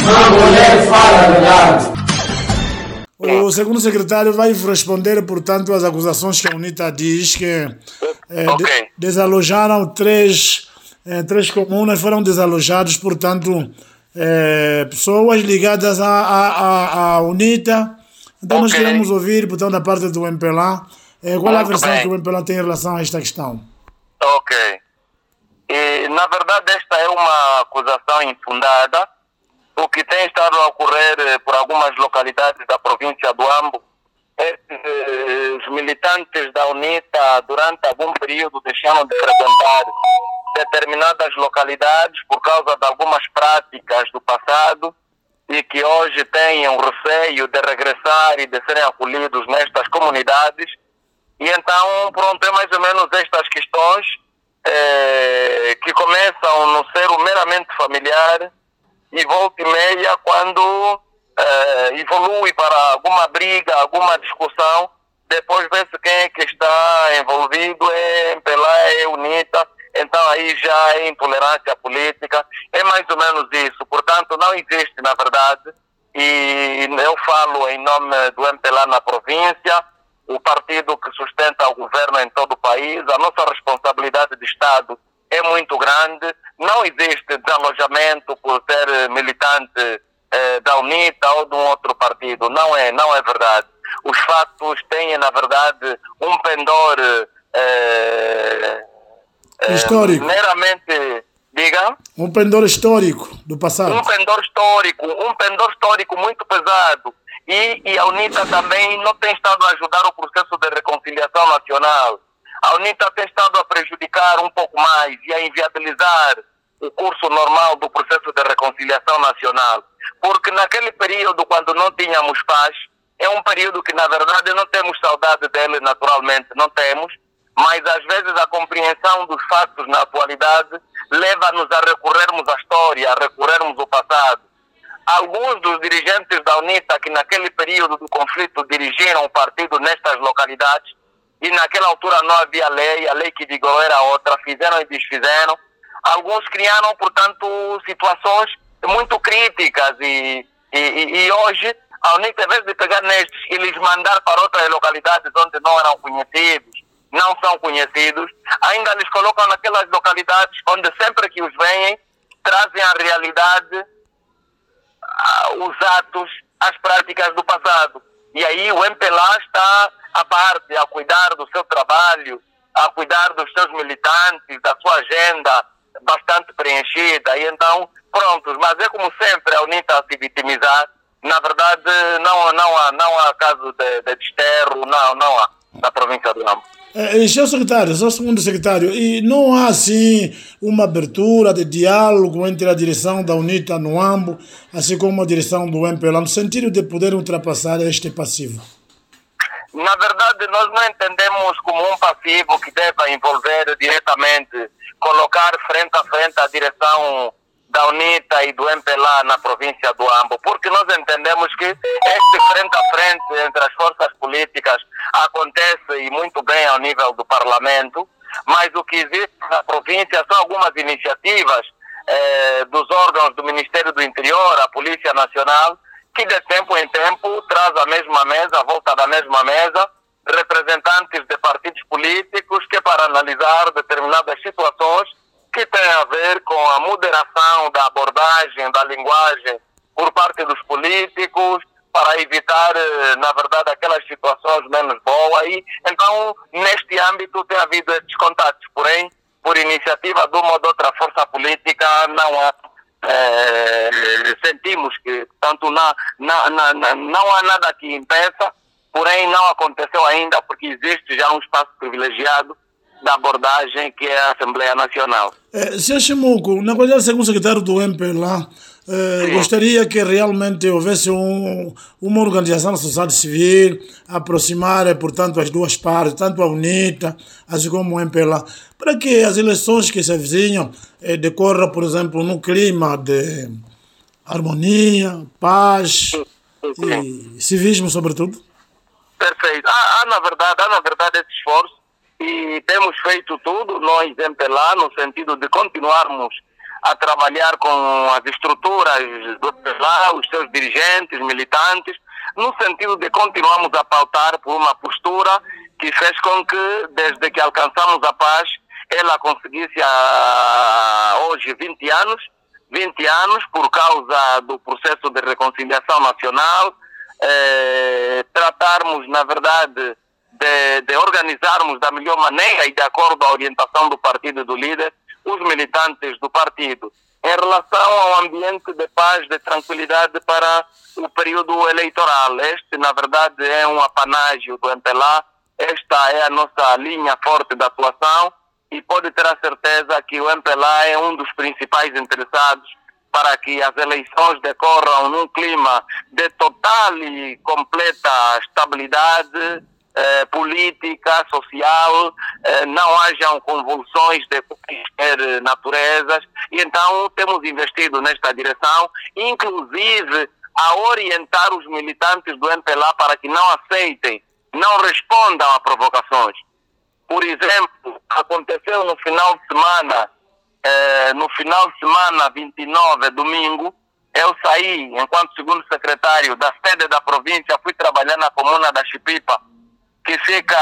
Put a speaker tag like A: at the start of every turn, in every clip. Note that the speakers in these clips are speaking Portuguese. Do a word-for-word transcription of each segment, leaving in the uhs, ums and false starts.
A: A mulher fala a verdade.
B: O segundo secretário vai responder, portanto, às acusações que a UNITA diz que eh,
C: Ok.
B: de, desalojaram três, eh, três comunas, foram desalojados, portanto, eh, pessoas ligadas à, à, à, à UNITA. Então nós
C: Ok.
B: queremos ouvir, portanto, da parte do M P L A, eh, qual é a
C: Muito
B: versão
C: bem.
B: que o M P L A tem em relação a esta questão.
C: Ok. E, na verdade, esta é uma acusação infundada. O que tem estado a ocorrer eh, por algumas localidades da província do Ambo é que eh, os militantes da UNITA, durante algum período, deixaram de frequentar determinadas localidades por causa de algumas práticas do passado e que hoje tenham receio de regressar e de serem acolhidos nestas comunidades. E então, pronto, é mais ou menos estas questões eh, que começam no ser meramente familiar e volta e meia quando eh, evolui para alguma briga, alguma discussão, depois vê-se quem é que está envolvido, é M P L A, é UNITA, então aí já é intolerância política, é mais ou menos isso. Portanto, não existe, na verdade, e eu falo em nome do M P L A na província, o partido que sustenta o governo em todo o país, a nossa responsabilidade de Estado é muito grande, não existe desalojamento por ser militante eh, da UNITA ou de um outro partido, não é, não é verdade. Os fatos têm, na verdade, um pendor eh, eh,
B: Histórico.
C: meramente, diga,
B: Um pendor histórico do passado.
C: um pendor histórico, um pendor histórico muito pesado. E, e a UNITA também não tem estado a ajudar o processo de reconciliação nacional. A UNITA tem estado a prejudicar um pouco mais e a inviabilizar o curso normal do processo de reconciliação nacional. Porque naquele período, quando não tínhamos paz, é um período que, na verdade, não temos saudade dele naturalmente, não temos, mas às vezes a compreensão dos fatos na atualidade leva-nos a recorrermos à história, a recorrermos ao passado. Alguns dos dirigentes da UNITA que naquele período do conflito dirigiram o partido nestas localidades, e naquela altura não havia lei, a lei que vigorou era outra, fizeram e desfizeram. Alguns criaram, portanto, situações muito críticas e, e, e hoje a UNITA, em vez de pegar nestes e lhes mandar para outras localidades onde não eram conhecidos, não são conhecidos, ainda lhes colocam naquelas localidades onde sempre que os veem, trazem a realidade, os atos, as práticas do passado. E aí o M P L A está à parte, a cuidar do seu trabalho, a cuidar dos seus militantes, da sua agenda bastante preenchida. E então, prontos, mas é como sempre a UNITA a se vitimizar. Na verdade, não, não, há, não há caso de, de desterro, não, não há na província do Ambo.
B: É, senhor secretário, senhor segundo secretário, e não há assim uma abertura de diálogo entre a direção da UNITA no Ambo, assim como a direção do M P L A, no sentido de poder ultrapassar este passivo?
C: Na verdade, nós não entendemos como um passivo que deva envolver diretamente, colocar frente a frente a direção da UNITA e do M P L A na província do Ambo, porque nós entendemos que este frente a frente entre as forças políticas acontece e muito bem ao nível do Parlamento, mas o que existe na província são algumas iniciativas eh, dos órgãos do Ministério do Interior, a Polícia Nacional, que de tempo em tempo traz à mesma mesa, à volta da mesma mesa, representantes de partidos políticos que para analisar determinadas situações que têm a ver com a moderação da abordagem, da linguagem por parte dos políticos, para evitar, na verdade, aquelas situações menos boas. E, então, neste âmbito tem havido estes contatos, porém, por iniciativa de uma ou de outra força política, não há, é, sentimos que, tanto na, na, na, na, não há nada que impeça, porém não aconteceu ainda porque existe já um espaço privilegiado da abordagem que é a Assembleia Nacional.
B: É, senhor Chimuco, na qualidade de segundo secretário do M P L A, eh, gostaria que realmente houvesse um, uma organização da sociedade civil, aproximar, portanto, as duas partes, tanto a UNITA, assim como o M P L A, para que as eleições que se avizinham eh, decorram, por exemplo, num clima de harmonia, paz e civismo, sobretudo.
C: Perfeito. Há, há, na verdade, há, na verdade, esse esforço e temos feito tudo, nós, M P L A, no sentido de continuarmos a trabalhar com as estruturas do M P L A, os seus dirigentes, militantes, no sentido de continuarmos a pautar por uma postura que fez com que, desde que alcançamos a paz, ela conseguisse a, hoje vinte anos, vinte anos por causa do processo de reconciliação nacional, eh, tratarmos, na verdade, de, de organizarmos da melhor maneira e de acordo à orientação do partido e do líder, os militantes do partido, em relação ao ambiente de paz, de tranquilidade para o período eleitoral. Este, na verdade, é um apanágio do M P L A, esta é a nossa linha forte de atuação e pode ter a certeza que o M P L A é um dos principais interessados para que as eleições decorram num clima de total e completa estabilidade eh, política, social, eh, não hajam convulsões de qualquer naturezas, e então temos investido nesta direção, inclusive a orientar os militantes do M P L A para que não aceitem, não respondam a provocações. Por exemplo, aconteceu no final de semana, eh, no final de semana vinte e nove, domingo, eu saí, enquanto segundo secretário da sede da província, fui trabalhar na comuna da Chipipa, que fica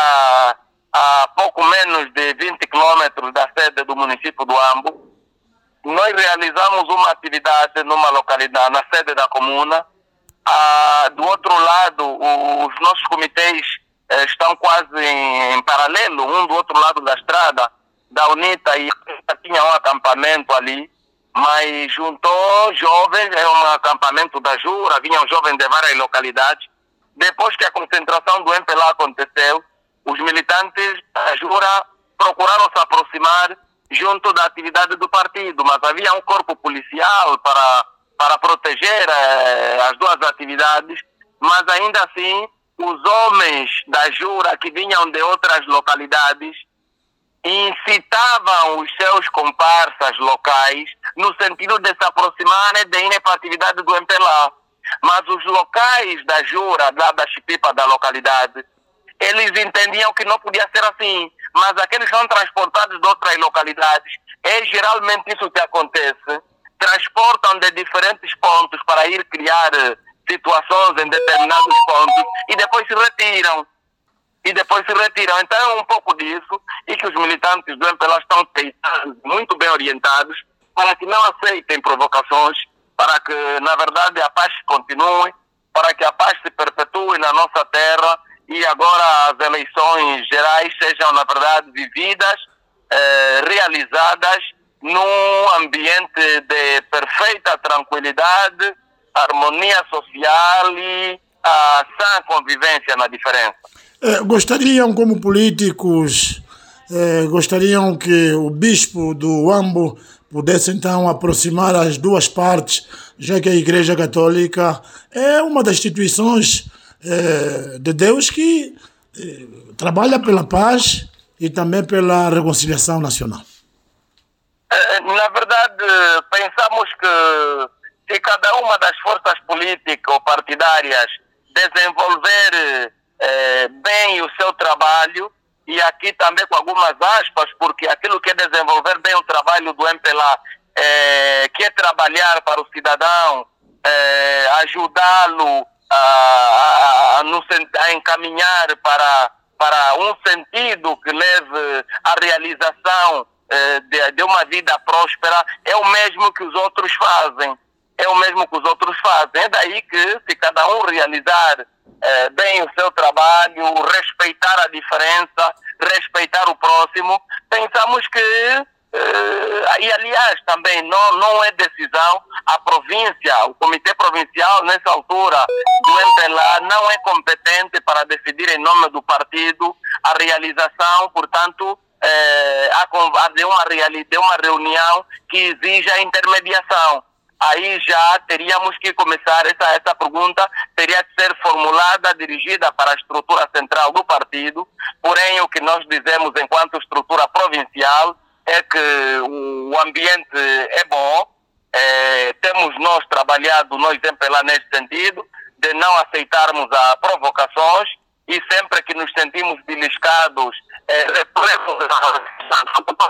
C: a pouco menos de vinte quilômetros da sede do município do Ambo. Nós realizamos uma atividade numa localidade, na sede da comuna. Ah, do outro lado, o, os nossos comitês eh, estão quase em, em paralelo, um do outro lado da estrada, da UNITA, e tinha um acampamento ali, mas juntou jovens, é um acampamento da Jura, vinham jovens de várias localidades. Depois que a concentração do M P L A aconteceu, os militantes da Jura procuraram se aproximar junto da atividade do partido, mas havia um corpo policial para, para proteger eh, as duas atividades, mas ainda assim os homens da Jura que vinham de outras localidades incitavam os seus comparsas locais no sentido de se aproximarem de irem para a atividade do M P L A. Mas os locais da Jura, lá da Chipipa, da localidade, eles entendiam que não podia ser assim. Mas aqueles são transportados de outras localidades. É geralmente isso que acontece. Transportam de diferentes pontos para ir criar situações em determinados pontos e depois se retiram. E depois se retiram. Então é um pouco disso, e que os militantes do M P L A estão peitados, muito bem orientados, para que não aceitem provocações, para que, na verdade, a paz continue, para que a paz se perpetue na nossa terra e agora as eleições gerais sejam, na verdade, vividas, eh, realizadas num ambiente de perfeita tranquilidade, harmonia social e a sã convivência na diferença.
B: Eh, gostariam, como políticos, eh, gostariam que o bispo do Ambo pudesse então aproximar as duas partes, já que a Igreja Católica é uma das instituições eh, de Deus que eh, trabalha pela paz e também pela reconciliação nacional.
C: Na verdade, pensamos que se cada uma das forças políticas ou partidárias desenvolver eh, bem o seu trabalho, e aqui também com algumas aspas, porque aquilo que é desenvolver bem o trabalho do M P L A, é, que é trabalhar para o cidadão, é, ajudá-lo a, a, a, a encaminhar para, para um sentido que leve à realização é, de, de uma vida próspera, é o mesmo que os outros fazem. É o mesmo que os outros fazem. É daí que, se cada um realizar É, bem o seu trabalho, respeitar a diferença, respeitar o próximo, pensamos que, eh, e aliás também não, não é decisão, a província, o comitê provincial nessa altura do M P L A não é competente para decidir em nome do partido a realização, portanto, eh, a, a de, uma, de uma reunião que exija a intermediação. Aí já teríamos que começar, essa, essa pergunta teria que ser formulada, dirigida para a estrutura central do partido, porém o que nós dizemos enquanto estrutura provincial é que o ambiente é bom, é, temos nós trabalhado, nós M P L A nesse sentido, de não aceitarmos a provocações, e sempre que nos sentimos beliscados, é,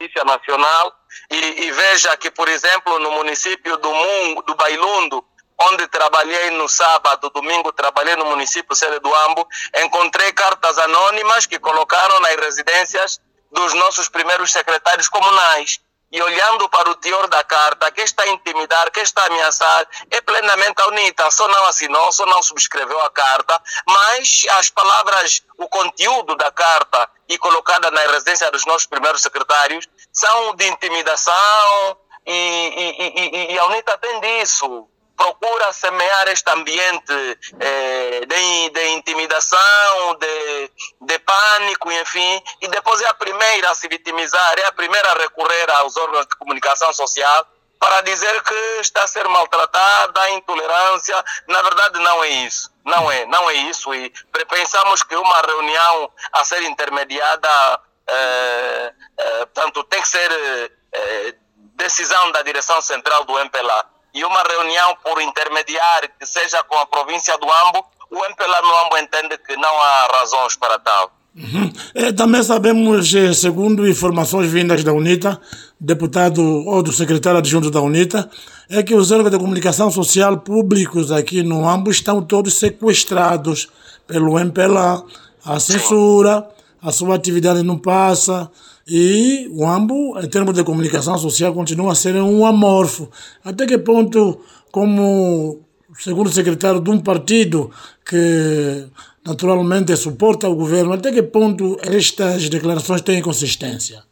C: Justiça Nacional e, e veja que, por exemplo, no município do Mungo, do Bailundo, onde trabalhei no sábado, domingo trabalhei no município sede do Ambo, encontrei cartas anônimas que colocaram nas residências dos nossos primeiros secretários comunais. E olhando para o teor da carta, quem está a intimidar, quem está a ameaçar, é plenamente a UNITA. Só não assinou, só não subscreveu a carta, mas as palavras, o conteúdo da carta e colocada na residência dos nossos primeiros secretários são de intimidação e, e, e, e a UNITA tem disso. Procura semear este ambiente eh, de, de intimidação, de, de pânico, enfim, e depois é a primeira a se vitimizar, é a primeira a recorrer aos órgãos de comunicação social para dizer que está a ser maltratada, a intolerância. Na verdade não é isso, não é, não é isso, e pensamos que uma reunião a ser intermediada, eh, eh, portanto, tem que ser eh, decisão da direção central do M P L A. E uma reunião por intermediário, que seja com a província do Ambo, o M P L A no Ambo entende que não há razões para tal.
B: Uhum. É, também sabemos, segundo informações vindas da UNITA, deputado ou do secretário adjunto da UNITA, é que os órgãos de comunicação social públicos aqui no Ambo estão todos sequestrados pelo M P L A. A censura, a sua atividade não passa. E o Ambo, em termos de comunicação social, continua a ser um amorfo. Até que ponto, como segundo secretário de um partido que naturalmente suporta o governo, até que ponto estas declarações têm consistência?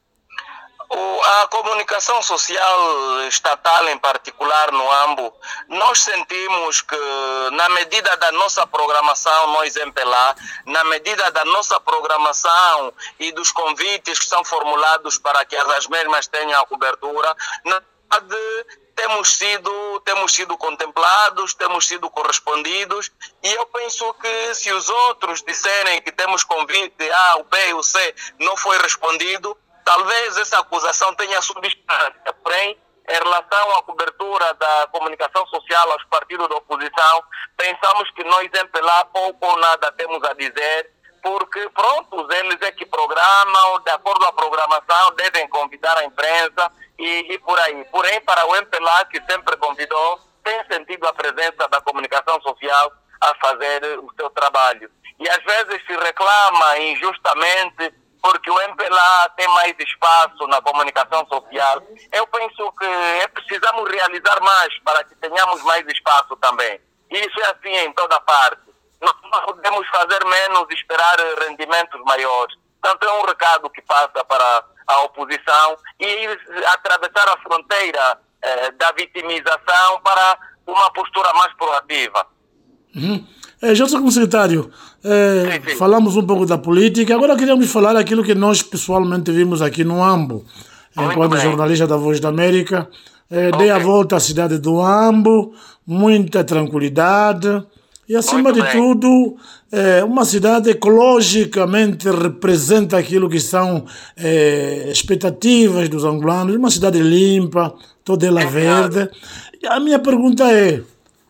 C: A comunicação social estatal, em particular no Ambo, nós sentimos que, na medida da nossa programação, nós M P L A, na medida da nossa programação e dos convites que são formulados para que as mesmas tenham a cobertura, na verdade, temos sido, temos sido contemplados, temos sido correspondidos, e eu penso que se os outros disserem que temos convite A, o B, o C, não foi respondido, talvez essa acusação tenha substância. Porém, em relação à cobertura da comunicação social aos partidos da oposição, pensamos que nós, M P L A, pouco ou nada temos a dizer, porque, pronto, eles é que programam, de acordo com a programação, devem convidar a imprensa e, e por aí. Porém, para o M P L A, que sempre convidou, tem sentido a presença da comunicação social a fazer o seu trabalho. E às vezes se reclama injustamente porque o M P L A tem mais espaço na comunicação social. Eu penso que é, precisamos realizar mais para que tenhamos mais espaço também. E isso é assim em toda parte. Nós não podemos fazer menos e esperar rendimentos maiores. Portanto, é um recado que passa para a oposição e atravessar a fronteira eh, da vitimização para uma postura mais proativa.
B: Uhum. É, já sou secretário, é, sim, sim. Falamos um pouco da política, agora queríamos falar aquilo que nós pessoalmente vimos aqui no Ambo, muito enquanto bem. Jornalista da Voz da América. É, okay. Dei a volta à cidade do Ambo, muita tranquilidade e, acima muito de bem. tudo, é, uma cidade ecologicamente representa aquilo que são é, expectativas dos angolanos, uma cidade limpa, toda ela é verde. E a minha pergunta é: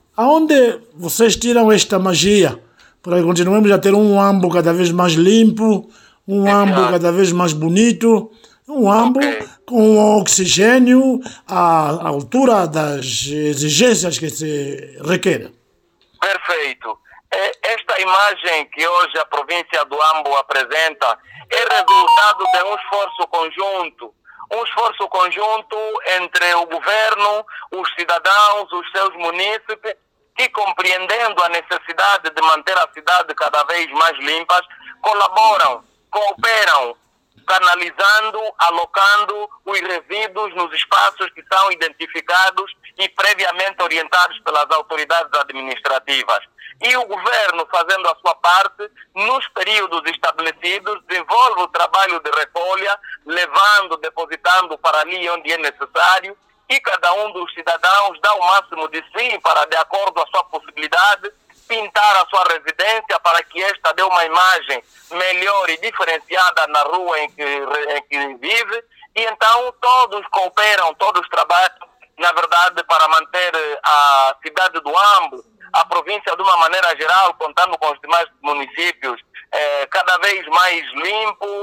B: aonde vocês tiram esta magia para que continuemos a ter um Ambo cada vez mais limpo, um Ambo cada vez mais bonito, um Ambo okay. com oxigênio à altura das exigências que se requerem?
C: Perfeito. Esta imagem que hoje a província do Ambo apresenta é resultado de um esforço conjunto. Um esforço conjunto entre o governo, os cidadãos, os seus munícipes, que, compreendendo a necessidade de manter a cidade cada vez mais limpa, colaboram, cooperam, canalizando, alocando os resíduos nos espaços que são identificados e previamente orientados pelas autoridades administrativas. E o governo, fazendo a sua parte, nos períodos estabelecidos, desenvolve o trabalho de recolha, levando, depositando para ali onde é necessário, e cada um dos cidadãos dá o máximo de si para, de acordo com a sua possibilidade, pintar a sua residência para que esta dê uma imagem melhor e diferenciada na rua em que, em que vive. E então todos cooperam, todos trabalham, na verdade, para manter a cidade do Ambo, a província de uma maneira geral, contando com os demais municípios, eh, cada vez mais limpos,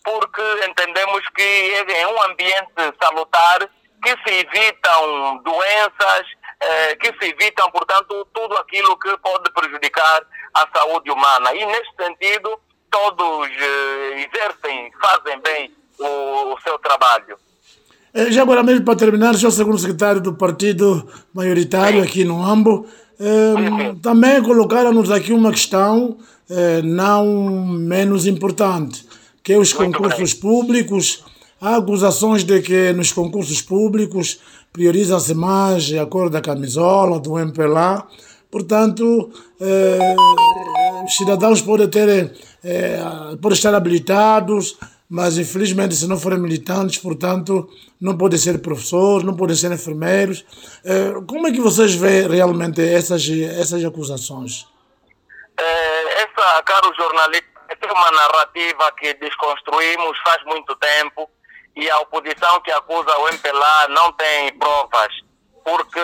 C: porque entendemos que é um ambiente salutar, que se evitam doenças, eh, que se evitam, portanto, tudo aquilo que pode prejudicar a saúde humana. E, neste sentido, todos eh, exercem, fazem bem o, o seu trabalho.
B: Já agora mesmo, para terminar, sou o segundo secretário do partido maioritário aqui no Ambo. Eh, também colocaram-nos aqui uma questão eh, não menos importante, que é os
C: Muito
B: concursos
C: bem.
B: públicos. Há acusações de que nos concursos públicos priorizam-se mais a cor da camisola, do M P L A. Portanto, eh, os cidadãos podem ter, eh, podem estar habilitados, mas infelizmente se não forem militantes, portanto, não podem ser professores, não podem ser enfermeiros. Eh, como é que vocês veem realmente essas, essas acusações?
C: Eh, essa, caro jornalista, é uma narrativa que desconstruímos faz muito tempo, e a oposição que acusa o M P L A não tem provas, porque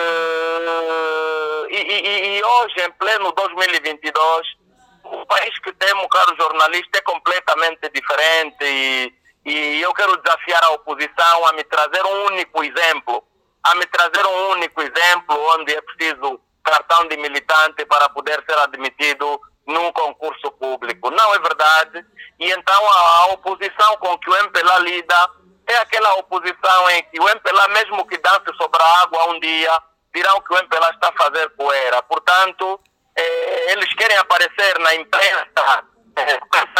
C: e, e, e hoje, em pleno dois mil e vinte e dois, o país que temos, caro jornalista, é completamente diferente, e, e eu quero desafiar a oposição a me trazer um único exemplo, a me trazer um único exemplo onde é preciso cartão de militante para poder ser admitido num concurso público. Não é verdade. E então a, a oposição com que o M P L A lida é aquela oposição em que o M P L A, mesmo que dance sobre a água um dia, dirão que o M P L A está a fazer poeira. Portanto, eh, eles querem aparecer na imprensa, eh,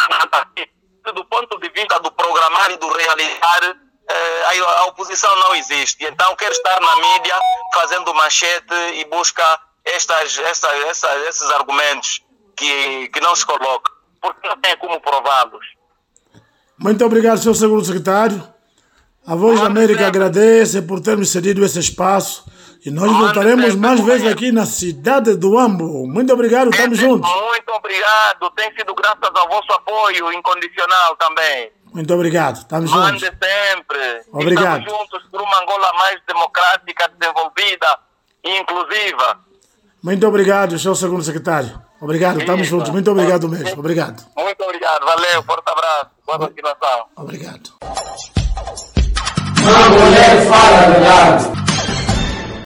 C: do ponto de vista do programar e do realizar, eh, a, a oposição não existe. Então quer estar na mídia fazendo manchete e busca estas, estas, estas, esses argumentos que, que não se colocam, porque não tem como prová-los.
B: Muito obrigado, senhor segundo secretário. A Voz da América agradece por termos cedido esse espaço, e nós voltaremos mais vezes aqui na cidade do Ambo. Muito obrigado, estamos juntos.
C: Muito obrigado, tem sido graças ao vosso apoio incondicional também.
B: Muito obrigado, estamos juntos.
C: Mande sempre.
B: Obrigado.
C: Estamos juntos por uma Angola mais democrática, desenvolvida e inclusiva.
B: Muito obrigado, senhor segundo secretário. Obrigado, estamos juntos. Muito obrigado mesmo. Obrigado.
C: Muito obrigado, valeu, forte abraço, boa continuação.
B: Obrigado.
A: Uma mulher fala a verdade.